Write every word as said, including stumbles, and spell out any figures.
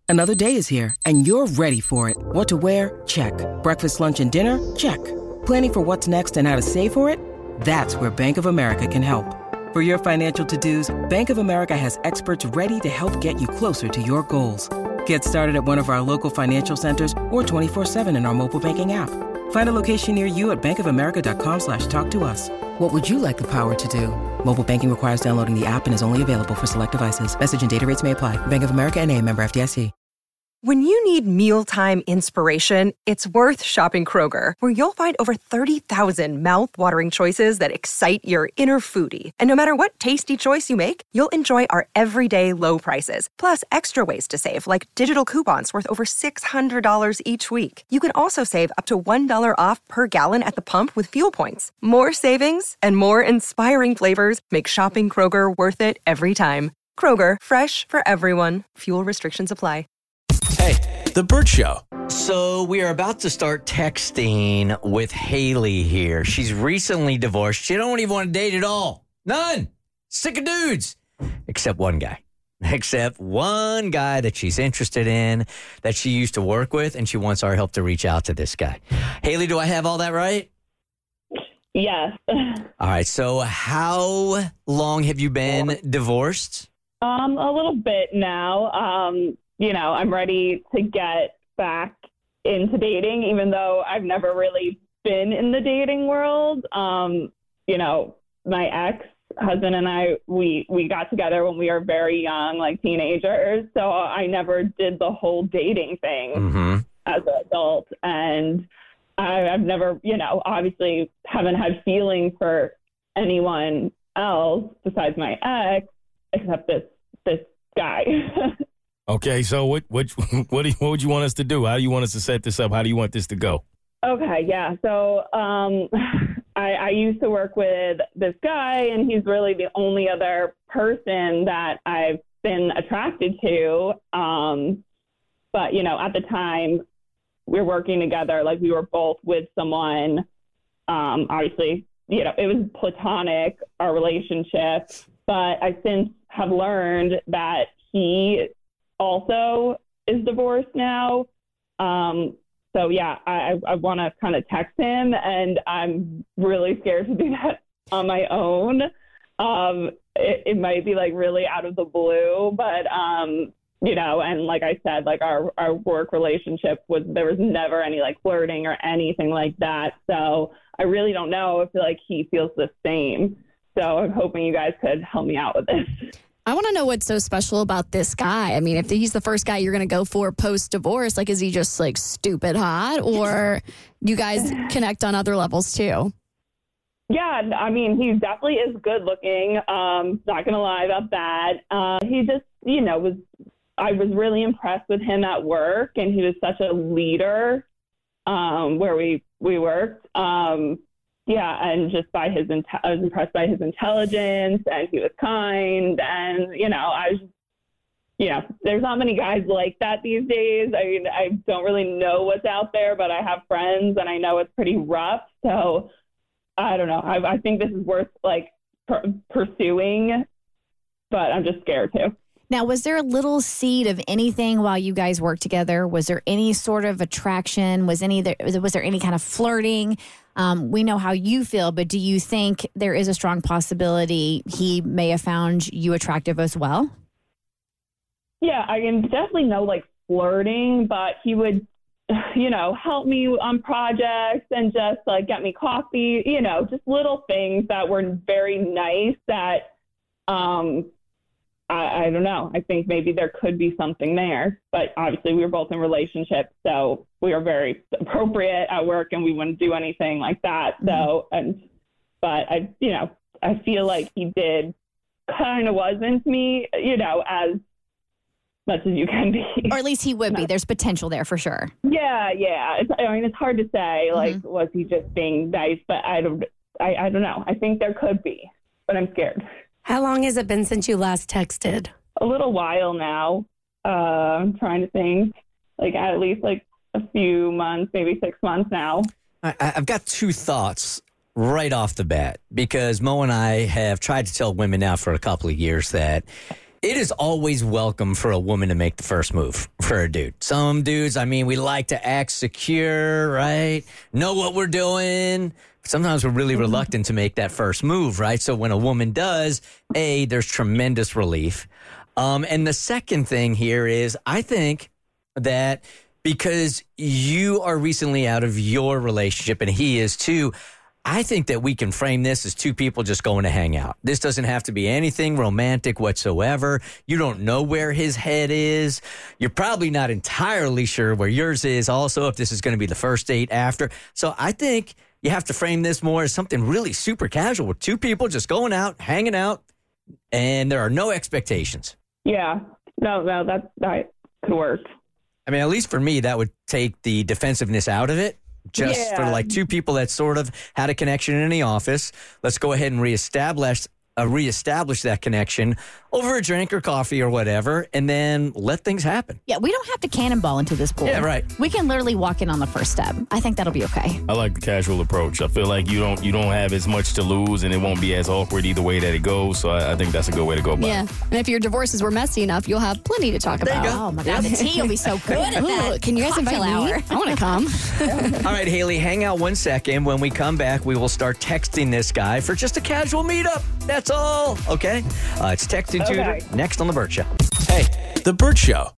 Another day is here, and you're ready for it. What to wear? Check. Breakfast, lunch, and dinner? Check. Planning for what's next and how to save for it? That's where Bank of America can help. For your financial to-dos, Bank of America has experts ready to help get you closer to your goals. Get started at one of our local financial centers or twenty-four seven in our mobile banking app. Find a location near you at bankofamerica.com slash talk to us. What would you like the power to do? Mobile banking requires downloading the app and is only available for select devices. Message and data rates may apply. Bank of America N A, member F D I C. When you need mealtime inspiration, it's worth shopping Kroger, where you'll find over thirty thousand mouth-watering choices that excite your inner foodie. And no matter what tasty choice you make, you'll enjoy our everyday low prices, plus extra ways to save, like digital coupons worth over six hundred dollars each week. You can also save up to one dollar off per gallon at the pump with fuel points. More savings and more inspiring flavors make shopping Kroger worth it every time. Kroger, fresh for everyone. Fuel restrictions apply. Hey, The Bert Show. so we are about to start texting with Haley here. She's recently divorced. She don't even want to date at all. None. Sick of dudes. Except one guy. Except one guy that she's interested in, that she used to work with, and she wants our help to reach out to this guy. Haley, do I have all that right? Yes. All right, so how long have you been divorced? Um, a little bit now. Um, you know, I'm ready to get back into dating, even though I've never really been in the dating world. Um, you know, my ex-husband and I, we, we got together when we were very young, like teenagers. So I never did the whole dating thing Mm-hmm. as an adult. And I, I've never, you know, obviously haven't had feelings for anyone else besides my ex, except this, this guy. Okay, so what what what, do you, what would you want us to do? How do you want us to set this up? How do you want this to go? Okay, yeah. So um, I, I used to work with this guy, and he's really the only other person that I've been attracted to. Um, but, you know, at the time we were working together, like we were both with someone. Um, obviously, you know, it was platonic, our relationship. But I since have learned that he also is divorced now. Um, so yeah, I, I want to kind of text him, and I'm really scared to do that on my own. Um, it, it might be like really out of the blue, but um, you know, and like I said, like our, our work relationship was, there was never any like flirting or anything like that. So I really don't know if like he feels the same. So I'm hoping you guys could help me out with this. I want to know what's so special about this guy. I mean, if he's the first guy you're going to go for post-divorce, like, is he just like stupid hot, or you guys connect on other levels too? Yeah, I mean, he definitely is good looking. Um, not going to lie about that. Uh, he just, you know, was, I was really impressed with him at work, and he was such a leader um, where we, we worked. Um, Yeah, and just by his, inte- I was impressed by his intelligence, and he was kind, and, you know, I was, you know, there's not many guys like that these days. I mean, I don't really know what's out there, but I have friends, and I know it's pretty rough, so I don't know. I, I think this is worth, like, per- pursuing, but I'm just scared, too. Now, was there a little seed of anything while you guys worked together? Was there any sort of attraction? Was any there, was there any kind of flirting? Um, we know how you feel, but do you think there is a strong possibility he may have found you attractive as well? Yeah, I can definitely know like flirting, but he would, you know, help me on projects and just like get me coffee, you know, just little things that were very nice that, um, I, I don't know. I think maybe there could be something there, but obviously we were both in relationships, so we were very appropriate at work, and we wouldn't do anything like that. So, and but I, you know, I feel like he did kind of wasn't me, you know, as much as you can be, or at least he would be. There's potential there for sure. Yeah, yeah. It's, I mean, it's hard to say. Like, mm-hmm. was he just being nice? But I don't. I, I don't know. I think there could be, but I'm scared. How long has it been since you last texted? A little while now. Uh, I'm trying to think, like at least like a few months, maybe six months now. I, I've got two thoughts right off the bat, because Mo and I have tried to tell women now for a couple of years that It is always welcome for a woman to make the first move for a dude. Some dudes, I mean, we like to act secure, right? Know what we're doing. Sometimes we're really reluctant to make that first move, right? So when a woman does, A, there's tremendous relief. Um, and the second thing here is I think that because you are recently out of your relationship and he is too, I think that we can frame this as two people just going to hang out. This doesn't have to be anything romantic whatsoever. You don't know where his head is. You're probably not entirely sure where yours is also, if this is going to be the first date after. So I think you have to frame this more as something really super casual with two people just going out, hanging out, and there are no expectations. Yeah. No, no, that, that could work. I mean, at least for me, that would take the defensiveness out of it. Just yeah. for like two people that sort of had a connection in the office. Let's go ahead and reestablish uh, reestablish that connection over a drink or coffee or whatever, and then let things happen. Yeah, we don't have to cannonball into this pool. Yeah, right. We can literally walk in on the first step. I think that'll be okay. I like the casual approach. I feel like you don't you don't have as much to lose, and it won't be as awkward either way that it goes. So I, I think that's a good way to go about Yeah. it. And if your divorces were messy enough, you'll have plenty to talk There you about. go. Oh my God, the tea will be so good at that. Ooh, can you guys invite cocktail me? hour. I want to come. All right, Haley, hang out one second. When we come back, we will start texting this guy for just a casual meetup. That's all. Okay? Uh, it's Texting Okay. Tutor next on The Burt Show. Hey. The Burt Show.